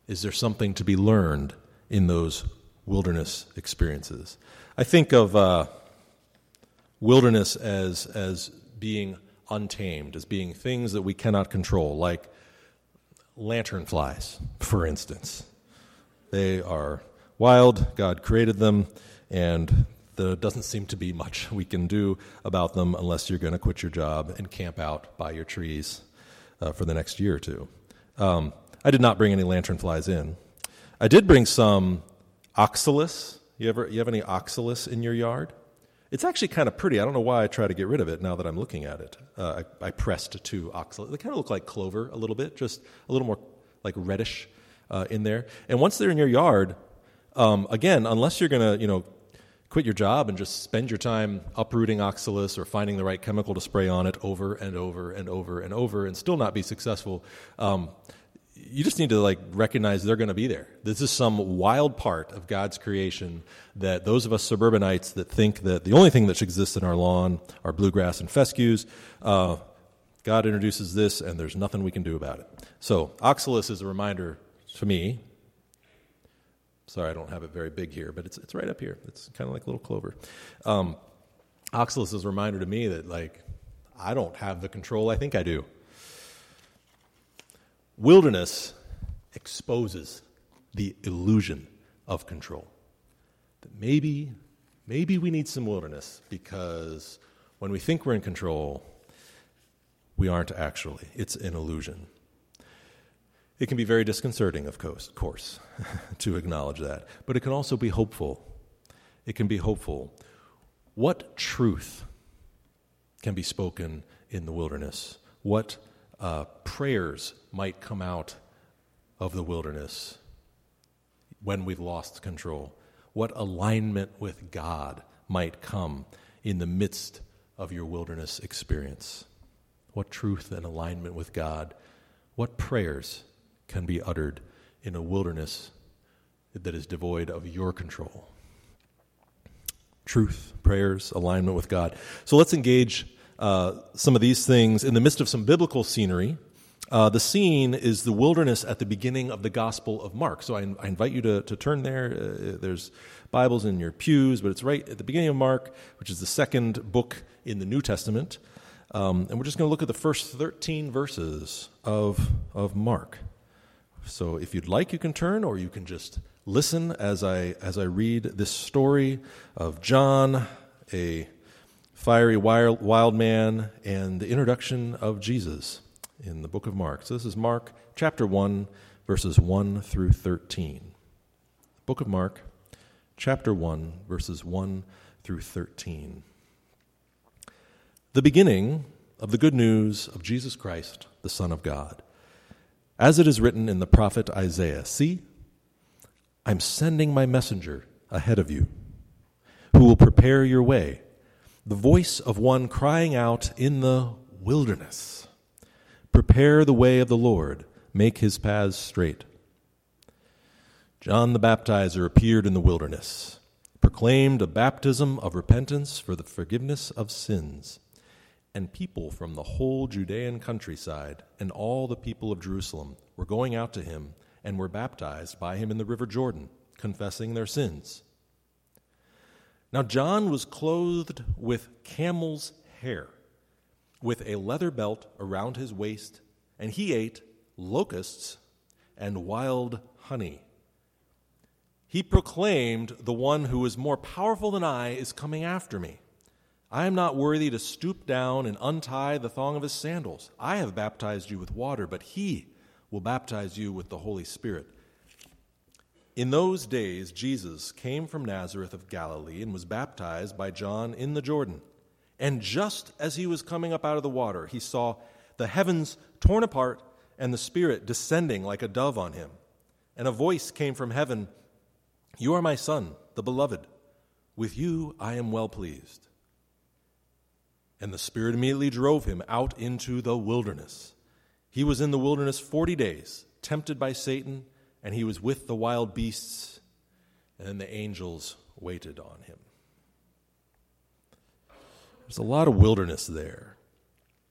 Is there something to be learned in those wilderness experiences? I think of wilderness as being untamed, as being things that we cannot control, like lanternflies, for instance. They are wild, God created them, and there doesn't seem to be much we can do about them unless you're going to quit your job and camp out by your trees for the next year or two. I did not bring any lanternflies in. I did bring some oxalis. You have any oxalis in your yard? It's actually kind of pretty. I don't know why I try to get rid of it now that I'm looking at it. I pressed 2 oxalis. They kind of look like clover a little bit, just a little more like reddish in there. And once they're in your yard, again, unless you're going to, quit your job and just spend your time uprooting oxalis or finding the right chemical to spray on it over and over and over and over and still not be successful, you just need to recognize they're going to be there. This is some wild part of God's creation that those of us suburbanites that think that the only thing that should exist in our lawn are bluegrass and fescues, God introduces this and there's nothing we can do about it. So oxalis is a reminder to me. Sorry, I don't have it very big here, but it's right up here. It's kind of like a little clover. Oxalis is a reminder to me that I don't have the control I think I do. Wilderness exposes the illusion of control. That maybe we need some wilderness because when we think we're in control, we aren't actually. It's an illusion. It can be very disconcerting, of course, to acknowledge that, but it can also be hopeful. It can be hopeful. What truth can be spoken in the wilderness? What prayers might come out of the wilderness when we've lost control? What alignment with God might come in the midst of your wilderness experience? What truth and alignment with God? What prayers can be uttered in a wilderness that is devoid of your control? Truth, prayers, alignment with God. So let's engage some of these things in the midst of some biblical scenery. The scene is the wilderness at the beginning of the Gospel of Mark. So I invite you to turn there. There's Bibles in your pews, but it's right at the beginning of Mark, which is the second book in the New Testament. And we're just going to look at the first 13 verses of Mark. So if you'd like, you can turn, or you can just listen as I read this story of John, a fiery wild man, and the introduction of Jesus in the book of Mark. So this is Mark chapter 1, verses 1 through 13. Book of Mark, chapter 1, verses 1 through 13. The beginning of the good news of Jesus Christ, the Son of God. As it is written in the prophet Isaiah, "See, I'm sending my messenger ahead of you, who will prepare your way, the voice of one crying out in the wilderness. Prepare the way of the Lord, make his paths straight." John the Baptizer appeared in the wilderness, proclaimed a baptism of repentance for the forgiveness of sins. And people from the whole Judean countryside and all the people of Jerusalem were going out to him and were baptized by him in the river Jordan, confessing their sins. Now John was clothed with camel's hair, with a leather belt around his waist, and he ate locusts and wild honey. He proclaimed, "The one who is more powerful than I is coming after me. I am not worthy to stoop down and untie the thong of his sandals. I have baptized you with water, but he will baptize you with the Holy Spirit." In those days, Jesus came from Nazareth of Galilee and was baptized by John in the Jordan. And just as he was coming up out of the water, he saw the heavens torn apart and the Spirit descending like a dove on him. And a voice came from heaven, "You are my Son, the Beloved. With you I am well pleased." And the Spirit immediately drove him out into the wilderness. He was in the wilderness 40 days, tempted by Satan, and he was with the wild beasts, and then the angels waited on him. There's a lot of wilderness there.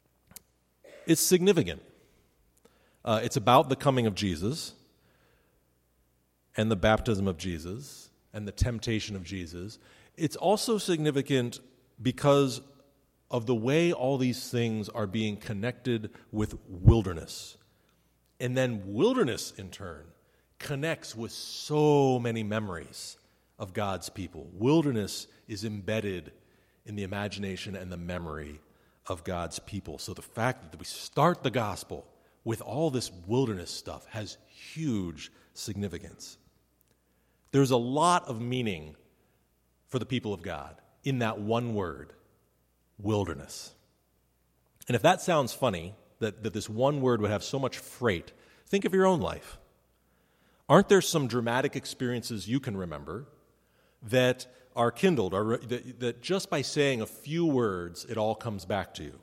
It's significant. It's about the coming of Jesus. and the baptism of Jesus and the temptation of Jesus, it's also significant because of the way all these things are being connected with wilderness. And then wilderness, in turn, connects with so many memories of God's people. Wilderness is embedded in the imagination and the memory of God's people. So the fact that we start the gospel with all this wilderness stuff has huge significance. There's a lot of meaning for the people of God in that one word, wilderness. And if that sounds funny, that this one word would have so much freight, think of your own life. Aren't there some dramatic experiences you can remember that are kindled, or that just by saying a few words, it all comes back to you?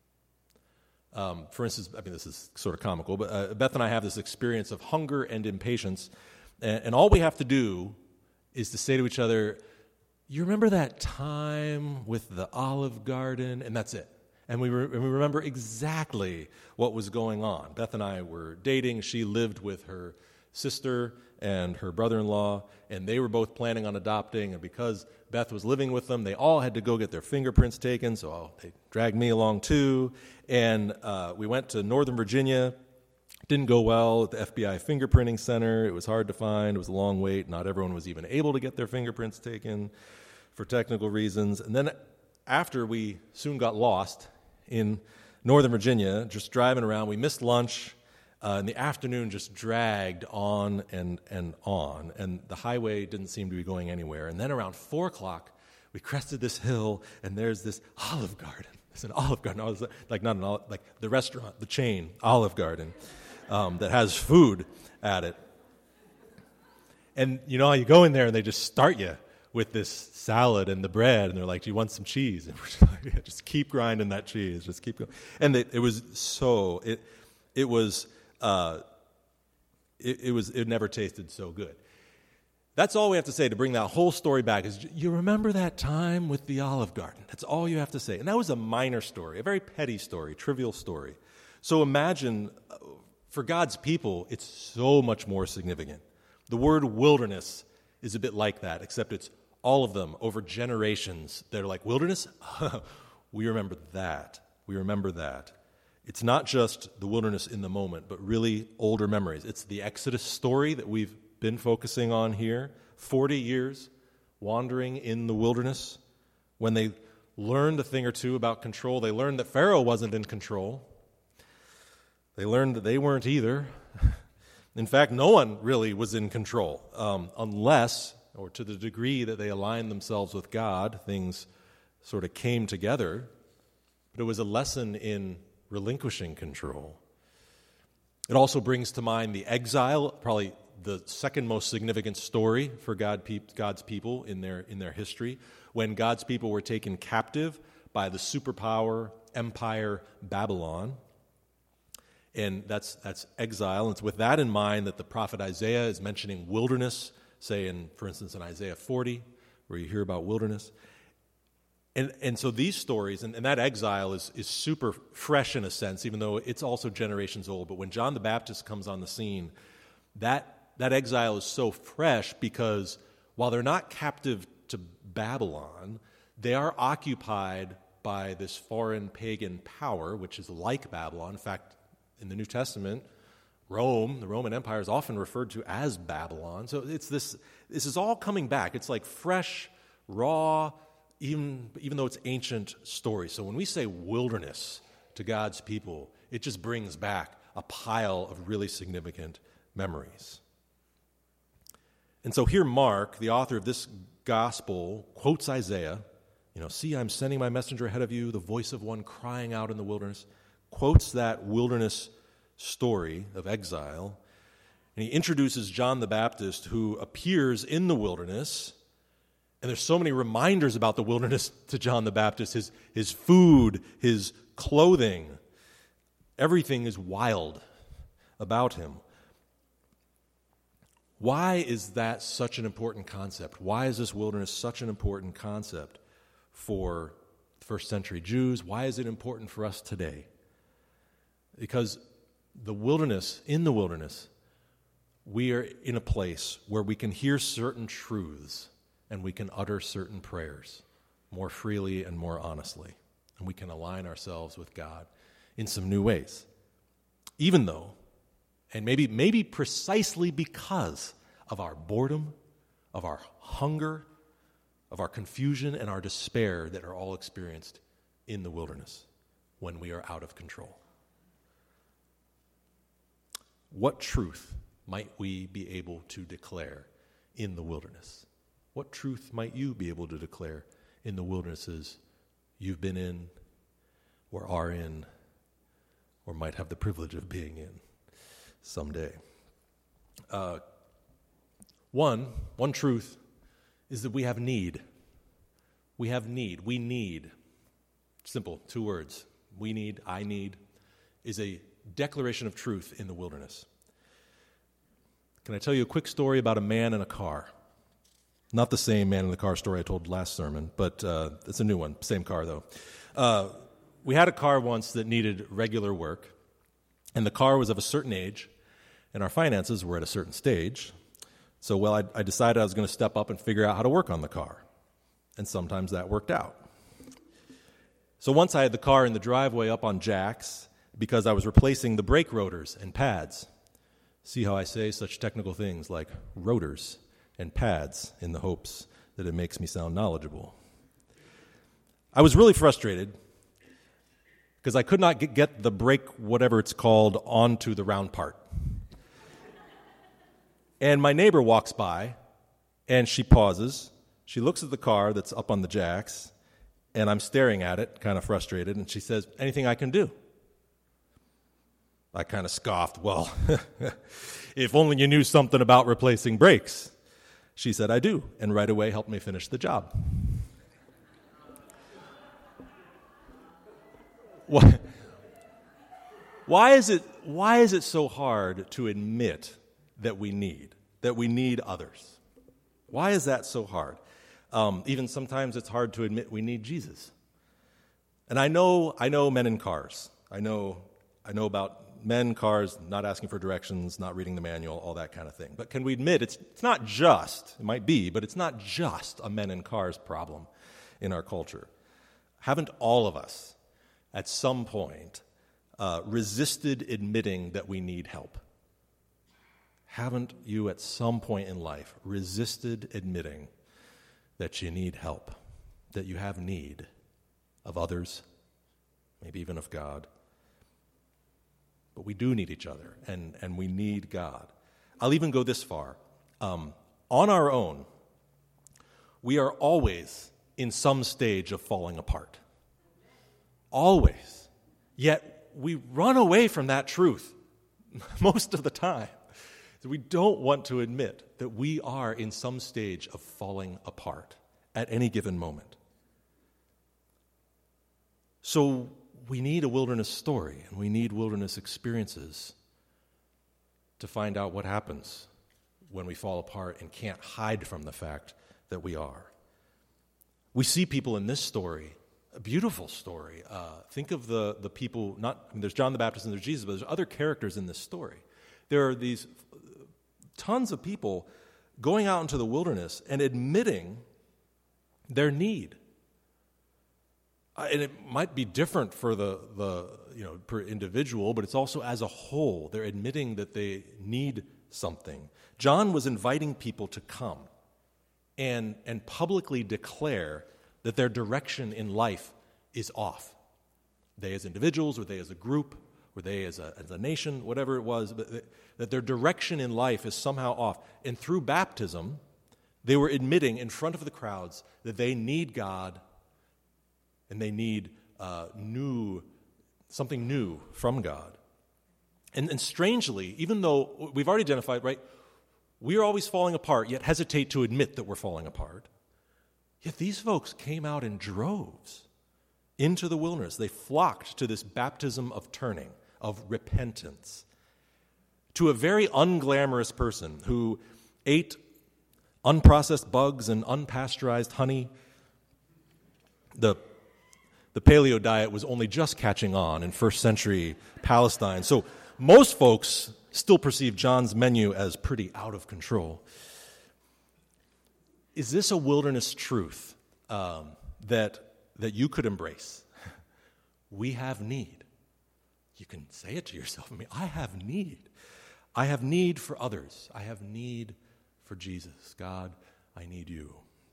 For instance, I mean, this is sort of comical, but Beth and I have this experience of hunger and impatience, and all we have to do is to say to each other, you remember that time with the Olive Garden? And that's it. And we remember exactly what was going on. Beth and I were dating. She lived with her sister and her brother-in-law, and they were both planning on adopting. And because Beth was living with them, they all had to go get their fingerprints taken, so they dragged me along too. And we went to Northern Virginia. Didn't go well at the FBI fingerprinting center. It was hard to find. It was a long wait. Not everyone was even able to get their fingerprints taken for technical reasons. And then after we soon got lost in Northern Virginia, just driving around, we missed lunch. And the afternoon just dragged on and on, and the highway didn't seem to be going anywhere. And then around 4 o'clock, we crested this hill, and there's this Olive Garden. It's an Olive Garden. I was like, not an olive, like the restaurant, the chain, Olive Garden, that has food at it. And you know how you go in there, and they just start you with this salad and the bread, and they're like, "Do you want some cheese?" And we're just like, yeah, just keep grinding that cheese, just keep going. And it never tasted so good. That's all we have to say to bring that whole story back is, you remember that time with the Olive Garden? That's all you have to say. And that was a minor story, a very petty story, trivial story. So imagine, for God's people, it's so much more significant. The word wilderness is a bit like that, except it's all of them over generations. They're like, wilderness? We remember that. We remember that. It's not just the wilderness in the moment, but really older memories. It's the Exodus story that we've been focusing on here. 40 years wandering in the wilderness. When they learned a thing or two about control, they learned that Pharaoh wasn't in control. They learned that they weren't either. In fact, no one really was in control, unless, or to the degree that they aligned themselves with God, things sort of came together. But it was a lesson in relinquishing control. It also brings to mind the exile, probably the second most significant story for God's people in their history, when God's people were taken captive by the superpower empire Babylon. And that's exile. And it's with that in mind that the prophet Isaiah is mentioning wilderness, say, for instance, in Isaiah 40, where you hear about wilderness. And so these stories, and that exile is super fresh in a sense, even though it's also generations old. But when John the Baptist comes on the scene, that exile is so fresh because while they're not captive to Babylon, they are occupied by this foreign pagan power, which is like Babylon. In fact, in the New Testament, Rome, the Roman Empire, is often referred to as Babylon. So it's this is all coming back. It's like fresh, raw, even though it's ancient story. So when we say wilderness to God's people, it just brings back a pile of really significant memories. And so here Mark, the author of this gospel, quotes Isaiah, "See, I'm sending my messenger ahead of you, the voice of one crying out in the wilderness," quotes that wilderness story of exile, and he introduces John the Baptist, who appears in the wilderness. And there's so many reminders about the wilderness to John the Baptist, his food, his clothing. Everything is wild about him. Why is that such an important concept? Why is this wilderness such an important concept for first century Jews? Why is it important for us today? Because in the wilderness, we are in a place where we can hear certain truths and we can utter certain prayers more freely and more honestly. And we can align ourselves with God in some new ways. Even though, and maybe precisely because of our boredom, of our hunger, of our confusion and our despair that are all experienced in the wilderness when we are out of control. What truth might we be able to declare in the wilderness? What truth might you be able to declare in the wildernesses you've been in, or are in, or might have the privilege of being in someday? One truth is that we have need. We have need. We need. Simple, 2 words. We need, I need, is a declaration of truth in the wilderness. Can I tell you a quick story about a man in a car? Not the same man in the car story I told last sermon, but it's a new one. Same car, though. We had a car once that needed regular work, and the car was of a certain age, and our finances were at a certain stage. So, I decided I was going to step up and figure out how to work on the car. And sometimes that worked out. So once I had the car in the driveway up on jacks because I was replacing the brake rotors and pads. See how I say such technical things like rotors and pads in the hopes that it makes me sound knowledgeable. I was really frustrated because I could not get the brake, whatever it's called, onto the round part. And my neighbor walks by, and she pauses. She looks at the car that's up on the jacks, and I'm staring at it, kind of frustrated, and she says, "Anything I can do?" I kind of scoffed, "Well, if only you knew something about replacing brakes." She said, "I do," and right away helped me finish the job. Why is it so hard to admit that we need others? Why is that so hard? Even sometimes it's hard to admit we need Jesus. And I know men in cars. I know about men, cars, not asking for directions, not reading the manual, all that kind of thing. But can we admit it's not just, it might be, but it's not just a men in cars problem in our culture. Haven't all of us at some point resisted admitting that we need help? Haven't you at some point in life resisted admitting that you need help, that you have need of others, maybe even of God? But we do need each other, and we need God. I'll even go this far. On our own, we are always in some stage of falling apart. Always. Yet we run away from that truth most of the time. We don't want to admit that we are in some stage of falling apart at any given moment. So we need a wilderness story, and we need wilderness experiences to find out what happens when we fall apart and can't hide from the fact that we are. We see people in this story, a beautiful story. Think of the people, there's John the Baptist and there's Jesus, but there's other characters in this story. There are these tons of people going out into the wilderness and admitting their need. And it might be different for the per individual, but it's also as a whole. They're admitting that they need something. John was inviting people to come and publicly declare that their direction in life is off. They as individuals, or they as a group, or they as a nation, whatever it was, that their direction in life is somehow off. And through baptism, they were admitting in front of the crowds that they need God and they need something new from God. And strangely, even though we've already identified, right, we are always falling apart, yet hesitate to admit that we're falling apart, yet these folks came out in droves into the wilderness. They flocked to this baptism of turning, of repentance, to a very unglamorous person who ate unprocessed bugs and unpasteurized honey. The paleo diet was only just catching on in first century Palestine. So most folks still perceive John's menu as pretty out of control. Is this a wilderness truth that you could embrace? We have need. You can say it to yourself. I have need. I have need for others. I have need for Jesus. God, I need you.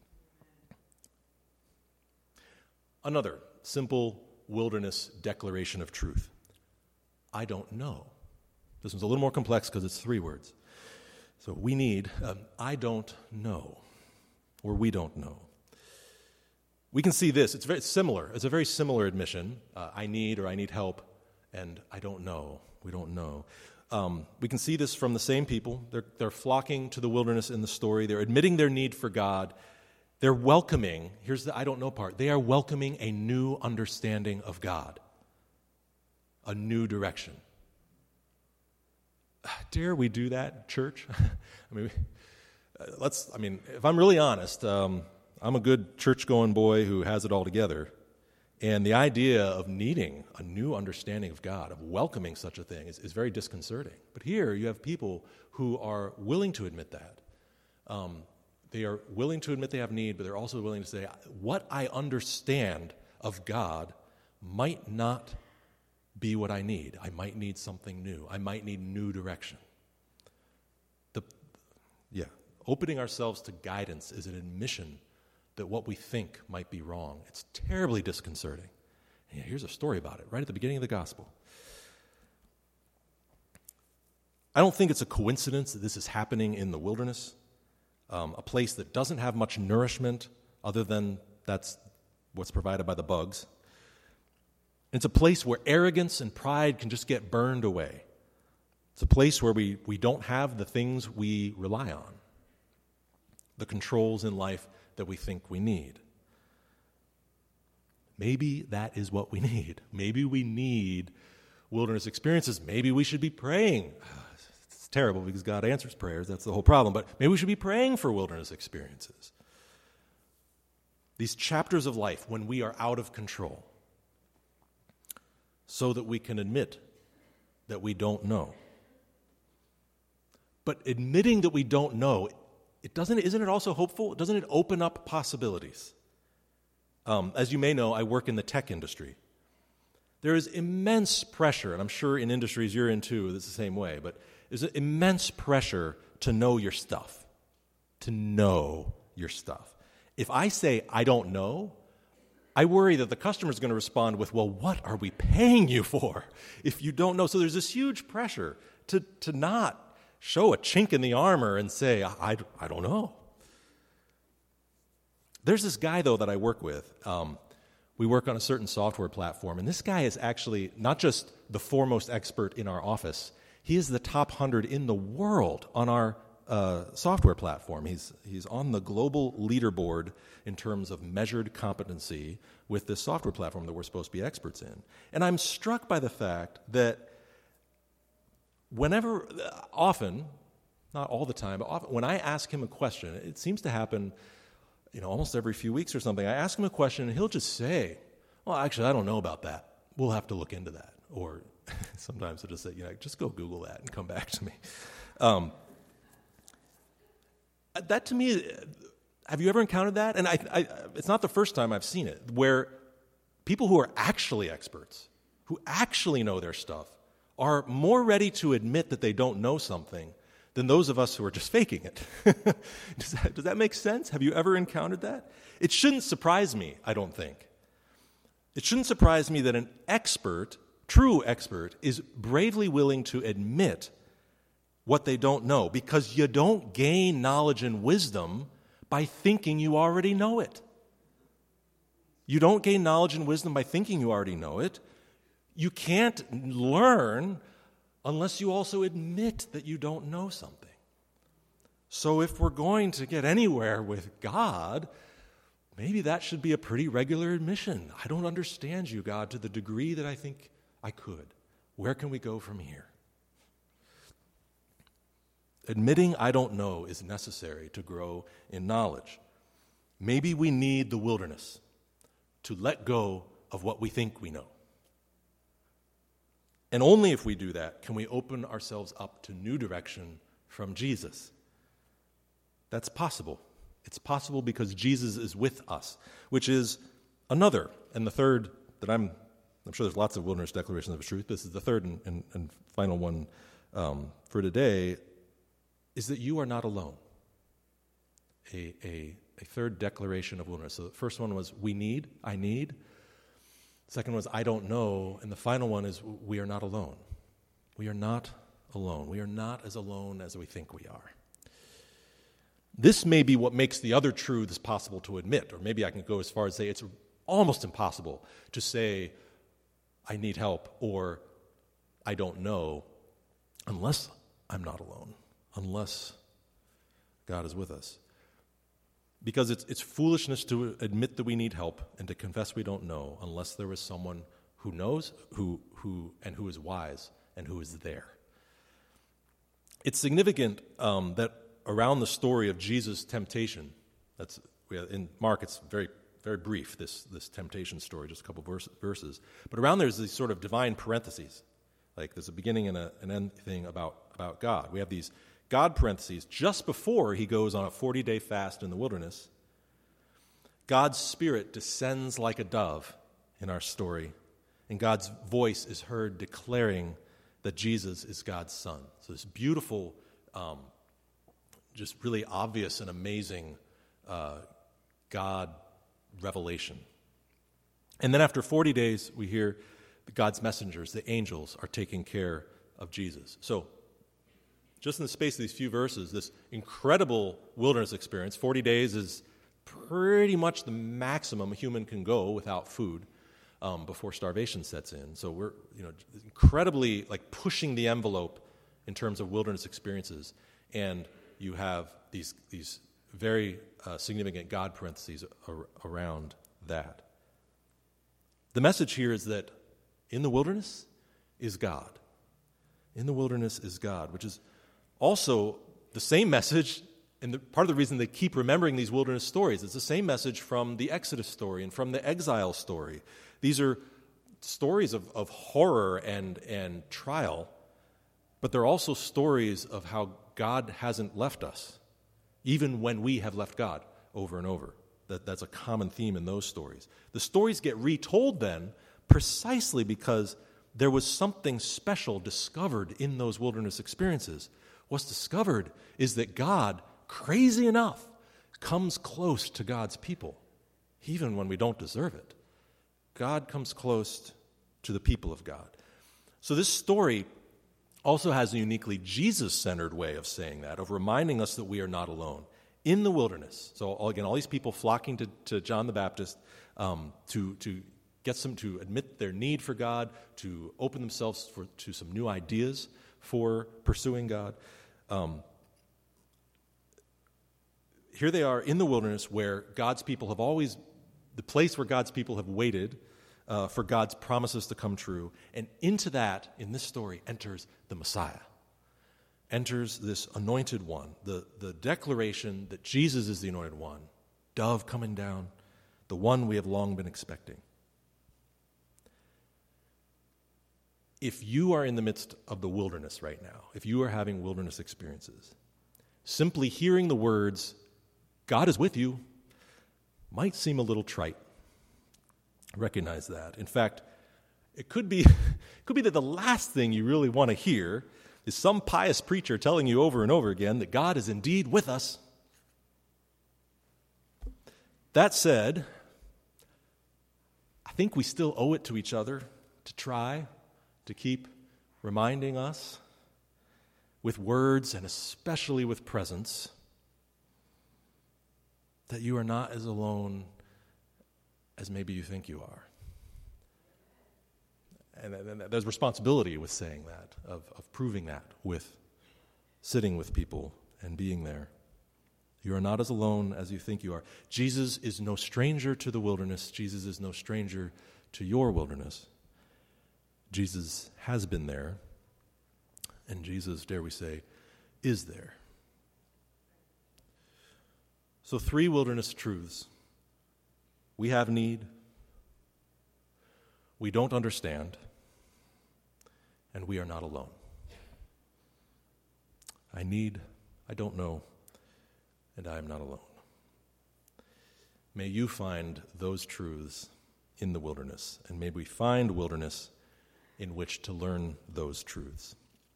Another simple wilderness declaration of truth. I don't know. This one's a little more complex because it's 3 words. So we need, I don't know, or we don't know. We can see this. It's very similar. It's a very similar admission. I need help, and I don't know. We don't know. We can see this from the same people. They're flocking to the wilderness in the story. They're admitting their need for God. They're welcoming, here's the I don't know part, they are welcoming a new understanding of God, a new direction. Dare we do that, church? If I'm really honest, I'm a good church-going boy who has it all together. And the idea of needing a new understanding of God, of welcoming such a thing, is very disconcerting. But here you have people who are willing to admit that. They are willing to admit they have need, but they're also willing to say, what I understand of God might not be what I need. I might need something new. I might need new direction. Opening ourselves to guidance is an admission that what we think might be wrong. It's terribly disconcerting. And here's a story about it right at the beginning of the gospel. I don't think it's a coincidence that this is happening in the wilderness, a place that doesn't have much nourishment other than that's what's provided by the bugs. It's a place where arrogance and pride can just get burned away. It's a place where we don't have the things we rely on, the controls in life that we think we need. Maybe that is what we need. Maybe we need wilderness experiences. Maybe we should be praying. It's terrible because God answers prayers. That's the whole problem. But maybe we should be praying for wilderness experiences. These chapters of life when we are out of control, so that we can admit that we don't know. But admitting that we don't know, isn't it also hopeful? Doesn't it open up possibilities? As you may know, I work in the tech industry. There is immense pressure, and I'm sure in industries you're in too, it's the same way, but there's an immense pressure to know your stuff. To know your stuff. If I say, I don't know, I worry that the customer is going to respond with, well, what are we paying you for if you don't know? So there's this huge pressure to not show a chink in the armor and say, I don't know. There's this guy, though, that I work with. We work on a certain software platform, and this guy is actually not just the foremost expert in our office. He is the top 100 in the world on our software platform. He's on the global leaderboard in terms of measured competency with this software platform that we're supposed to be experts in. And I'm struck by the fact that often, not all the time, but often, when I ask him a question, it seems to happen, almost every few weeks or something. I ask him a question, and he'll just say, well, actually, I don't know about that. We'll have to look into that. Or sometimes he'll just say, just go Google that and come back to me. That to me, have you ever encountered that? And it's not the first time I've seen it, where people who are actually experts, who actually know their stuff, are more ready to admit that they don't know something than those of us who are just faking it. Does that make sense? Have you ever encountered that? It shouldn't surprise me, I don't think. It shouldn't surprise me that an expert, true expert, is bravely willing to admit what they don't know, because you don't gain knowledge and wisdom by thinking you already know it. You don't gain knowledge and wisdom by thinking you already know it. You can't learn unless you also admit that you don't know something. So if we're going to get anywhere with God, maybe that should be a pretty regular admission. I don't understand you, God, to the degree that I think I could. Where can we go from here? Admitting I don't know is necessary to grow in knowledge. Maybe we need the wilderness to let go of what we think we know And only if we do that can we open ourselves up to new direction from Jesus. That's possible. It's possible because Jesus is with us, which is another, and the third that I'm sure there's lots of wilderness declarations of truth. This is the third and final one for today, is that you are not alone. A third declaration of wilderness. So the first one was I need. Second was I don't know. And the final one is we are not alone. We are not alone. We are not as alone as we think we are. This may be what makes the other truths possible to admit, or maybe I can go as far as say it's almost impossible to say I need help or I don't know unless I'm not alone, unless God is with us. Because it's foolishness to admit that we need help and to confess we don't know unless there is someone who knows, who is wise and who is there. It's significant that around the story of Jesus' temptation, in Mark it's very, very brief, this temptation story, just a couple verses. But around there's these sort of divine parentheses, like there's a beginning and an end thing about God. We have these God parentheses, just before he goes on a 40-day fast in the wilderness, God's Spirit descends like a dove in our story, and God's voice is heard declaring that Jesus is God's Son. So this beautiful, just really obvious and amazing God revelation. And then after 40 days, we hear God's messengers, the angels, are taking care of Jesus. So just in the space of these few verses, this incredible wilderness experience, 40 days is pretty much the maximum a human can go without food before starvation sets in. So we're incredibly pushing the envelope in terms of wilderness experiences. And you have these very significant God parentheses around that. The message here is that in the wilderness is God. In the wilderness is God, which is also the same message, and part of the reason they keep remembering these wilderness stories, it's the same message from the Exodus story and from the exile story. These are stories of horror and trial, but they're also stories of how God hasn't left us, even when we have left God over and over. That's a common theme in those stories. The stories get retold then precisely because there was something special discovered in those wilderness experiences. What's discovered is that God, crazy enough, comes close to God's people, even when we don't deserve it. God comes close to the people of God. So this story also has a uniquely Jesus-centered way of saying that, of reminding us that we are not alone. In the wilderness, so again, all these people flocking to John the Baptist to get them to admit their need for God, to open themselves to some new ideas for pursuing God. Here they are in the wilderness where God's people have always, the place where God's people have waited for God's promises to come true. And into that, in this story, enters the Messiah. Enters this anointed one, the declaration that Jesus is the anointed one, dove coming down, the one we have long been expecting. If you are in the midst of the wilderness right now, if you are having wilderness experiences, simply hearing the words, God is with you, might seem a little trite. Recognize that. In fact, it could be that the last thing you really want to hear is some pious preacher telling you over and over again that God is indeed with us. That said, I think we still owe it to each other to try to keep reminding us with words and especially with presence that you are not as alone as maybe you think you are. And there's responsibility with saying that, of proving that with sitting with people and being there. You are not as alone as you think you are. Jesus is no stranger to the wilderness. Jesus is no stranger to your wilderness. Jesus has been there, and Jesus, dare we say, is there. So 3 wilderness truths. We have need, we don't understand, and we are not alone. I don't know, and I am not alone. May you find those truths in the wilderness, and may we find wilderness in which to learn those truths.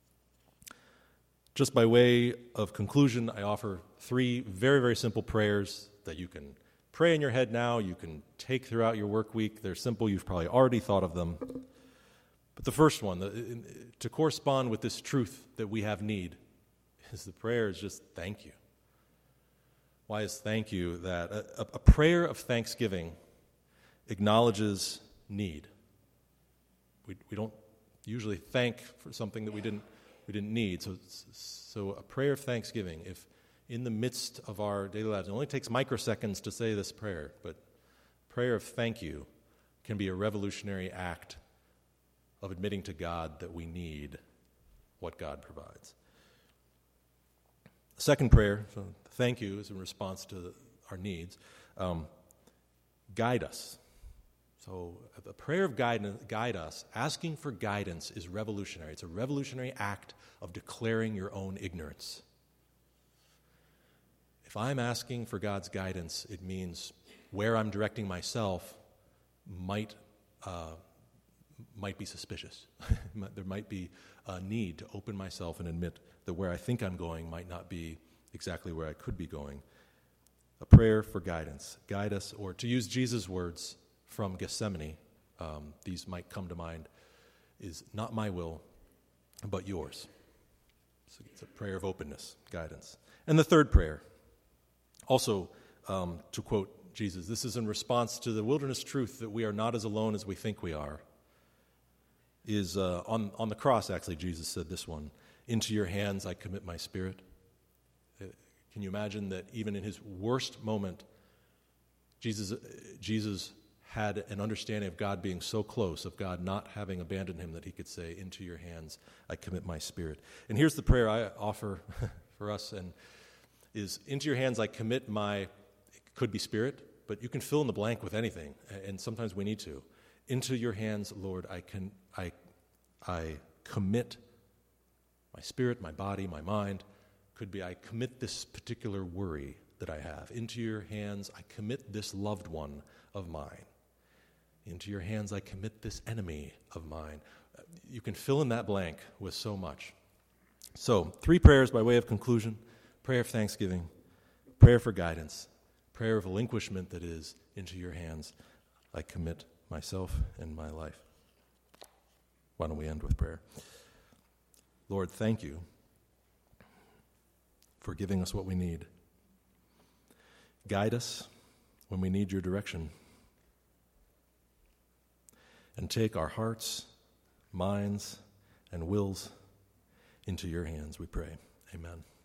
Just by way of conclusion, I offer 3 very, very simple prayers that you can pray in your head now, you can take throughout your work week. They're simple, you've probably already thought of them. But the first one, to correspond with this truth that we have need, is the prayer is just thank you. Why is thank you that? A prayer of thanksgiving acknowledges need. We don't usually thank for something that we didn't need. So a prayer of thanksgiving, if in the midst of our daily lives, it only takes microseconds to say this prayer, but prayer of thank you can be a revolutionary act of admitting to God that we need what God provides. The second prayer, so thank you, is in response to our needs. Guide us. So a prayer of guide us, asking for guidance is revolutionary. It's a revolutionary act of declaring your own ignorance. If I'm asking for God's guidance, it means where I'm directing myself might be suspicious. There might be a need to open myself and admit that where I think I'm going might not be exactly where I could be going. A prayer for guidance. Guide us, or to use Jesus' words from Gethsemane, these might come to mind, is not my will, but yours. So it's a prayer of openness, guidance. And the third prayer, also to quote Jesus, this is in response to the wilderness truth that we are not as alone as we think we are, is on the cross, actually, Jesus said this one, into your hands I commit my spirit. Can you imagine that even in his worst moment, Jesus had an understanding of God being so close, of God not having abandoned him, that he could say, into your hands I commit my spirit. And here's the prayer I offer for us, and is into your hands I commit my, it could be spirit, but you can fill in the blank with anything, and sometimes we need to. Into your hands, Lord, I commit my spirit, my body, my mind. Could be I commit this particular worry that I have. Into your hands, I commit this loved one of mine. Into your hands, I commit this enemy of mine. You can fill in that blank with so much. So, 3 prayers by way of conclusion. Prayer of thanksgiving, prayer for guidance, prayer of relinquishment that is, into your hands I commit myself and my life. Why don't we end with prayer? Lord, thank you for giving us what we need. Guide us when we need your direction. And take our hearts, minds, and wills into your hands, we pray. Amen.